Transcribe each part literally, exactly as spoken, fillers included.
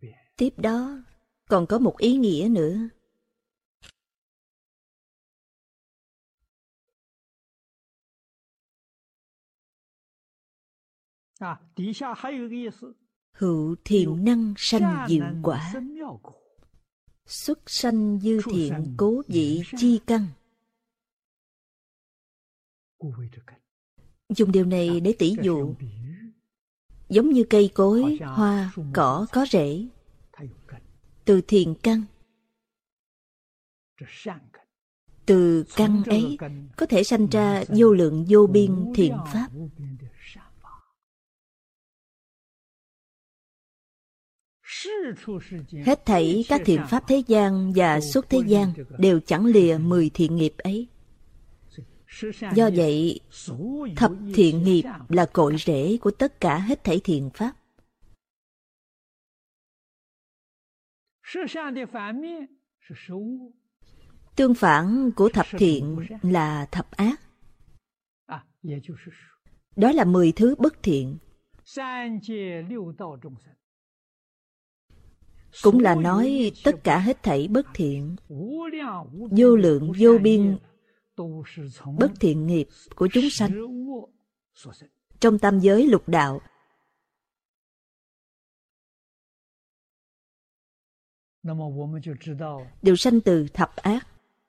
Tiếp đó còn có một ý nghĩa nữa. Hữu thiện năng sanh diệu quả, xuất sanh dư thiện cố vị chi căn. Dùng điều này để tỉ dụ, giống như cây cối, hoa, cỏ có rễ, từ thiện căn. Từ căn ấy có thể sanh ra vô lượng vô biên thiện pháp. Hết thảy các thiện pháp thế gian và xuất thế gian đều chẳng lìa mười thiện nghiệp ấy. Do vậy, thập thiện nghiệp là cội rễ của tất cả hết thảy thiện pháp. Tương phản của thập thiện là thập ác. Đó là mười thứ bất thiện. Cũng là nói tất cả hết thảy bất thiện, vô lượng vô biên bất thiện nghiệp của chúng sanh trong tam giới lục đạo đều sanh từ thập ác.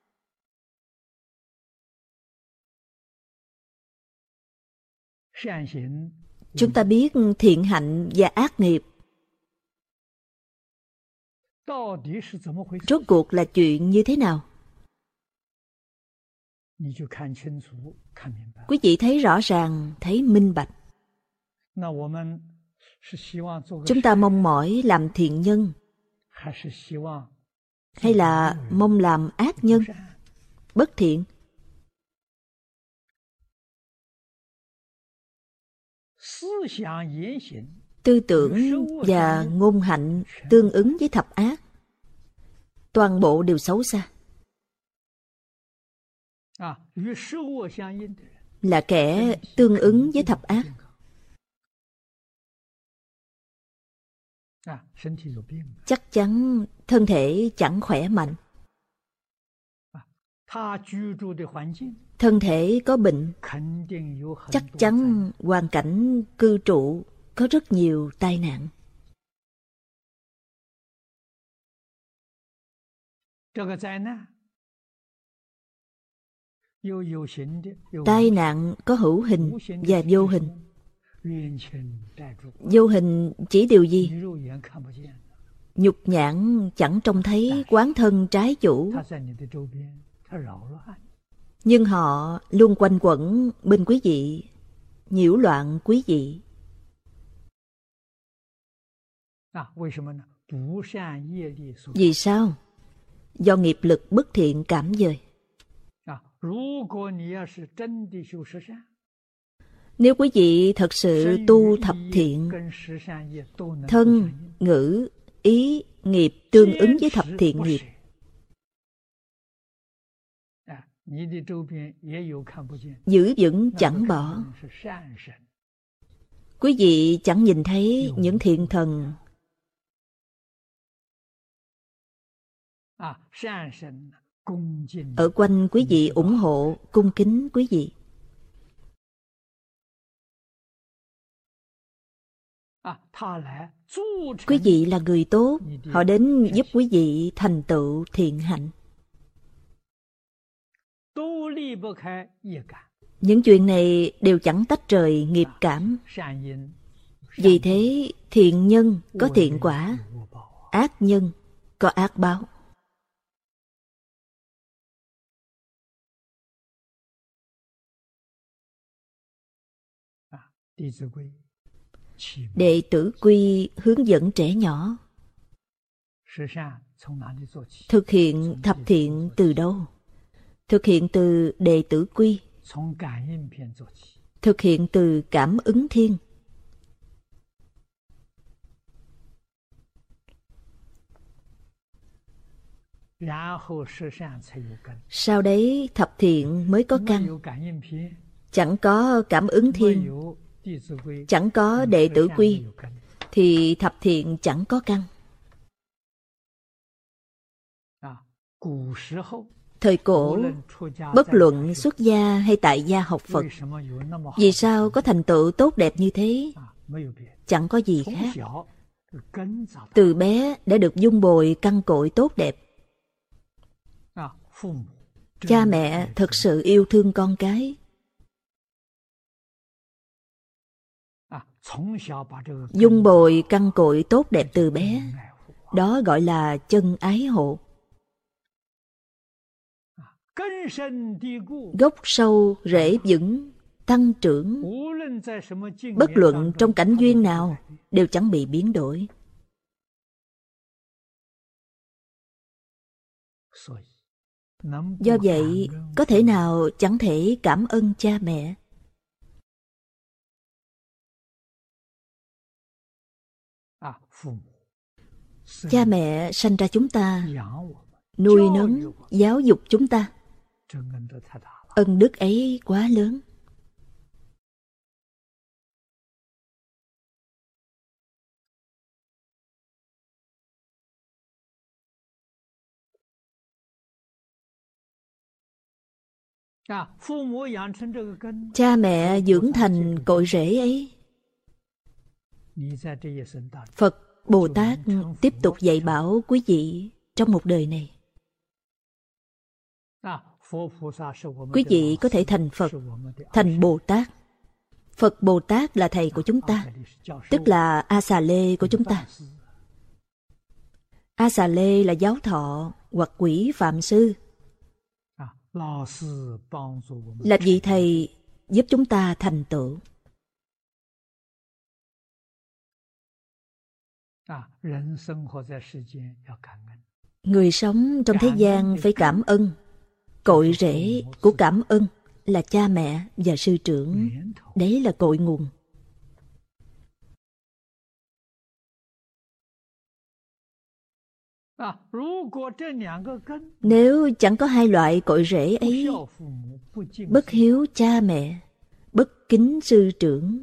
Chúng ta biết thiện hạnh và ác nghiệp rốt cuộc là chuyện như thế nào? Quý vị thấy rõ ràng, thấy minh bạch. Chúng ta mong mỏi làm thiện nhân hay là mong làm ác nhân, bất thiện? Tư tưởng và ngôn hạnh tương ứng với thập ác, toàn bộ đều xấu xa. Là kẻ tương ứng với thập ác. Chắc chắn thân thể chẳng khỏe mạnh. Thân thể có bệnh, chắc chắn hoàn cảnh cư trụ có rất nhiều tai nạn. Tai nạn có hữu hình và vô hình. Vô hình chỉ điều gì? Nhục nhãn chẳng trông thấy quán thân trái chủ, nhưng họ luôn quanh quẩn bên quý vị, nhiễu loạn quý vị. Vì sao? Do nghiệp lực bất thiện cảm dời. Nếu quý vị thật sự tu thập thiện, thân, ngữ, ý, nghiệp tương ứng với thập thiện nghiệp, giữ vững chẳng bỏ, quý vị chẳng nhìn thấy những thiện thần ở quanh quý vị ủng hộ, cung kính quý vị. Quý vị là người tốt, họ đến giúp quý vị thành tựu thiện hạnh. Những chuyện này đều chẳng tách rời nghiệp cảm. Vì thế, thiện nhân có thiện quả, ác nhân có ác báo. Đệ tử quy hướng dẫn trẻ nhỏ thực hiện thập thiện từ đâu? Thực hiện từ đệ tử quy, thực hiện từ cảm ứng thiên. Sau đấy thập thiện mới có căn. Chẳng có cảm ứng thiên, chẳng có đệ tử quy, thì thập thiện chẳng có căn. Thời cổ, bất luận xuất gia hay tại gia học Phật, vì sao có thành tựu tốt đẹp như thế? Chẳng có gì khác. Từ bé đã được dung bồi căn cội tốt đẹp. Cha mẹ thật sự yêu thương con cái. Dung bồi căn cội tốt đẹp từ bé, đó gọi là chân ái hộ. Gốc sâu, rễ vững, tăng trưởng, bất luận trong cảnh duyên nào, đều chẳng bị biến đổi. Do vậy, có thể nào chẳng thể cảm ơn cha mẹ? Cha mẹ sanh ra chúng ta, nuôi nấng, giáo dục chúng ta. Ân đức ấy quá lớn. Cha mẹ dưỡng thành cội rễ ấy. Phật, Bồ Tát tiếp tục dạy bảo quý vị trong một đời này. Quý vị có thể thành Phật, thành Bồ Tát. Phật Bồ Tát là thầy của chúng ta, tức là A Xà Lê của chúng ta. A Xà Lê là giáo thọ hoặc quỷ phạm sư, là vị thầy giúp chúng ta thành tựu. Người sống trong thế gian phải cảm ơn. Cội rễ của cảm ơn là cha mẹ và sư trưởng. Đấy là cội nguồn. Nếu chẳng có hai loại cội rễ ấy, bất hiếu cha mẹ, bất kính sư trưởng,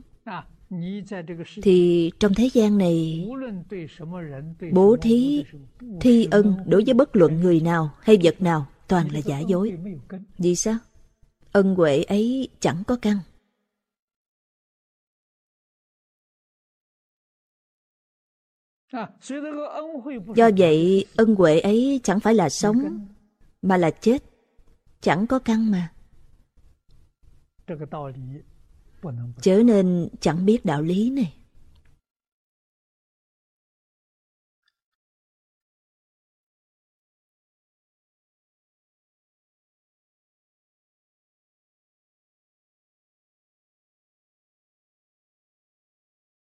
thì trong thế gian này, bố thí, thi ân đối với bất luận người nào hay vật nào toàn là giả dối. Vì sao? Ân huệ ấy chẳng có căn. Do vậy, ân huệ ấy chẳng phải là sống, mà là chết. Chẳng có căn mà. Chớ nên chẳng biết đạo lý này.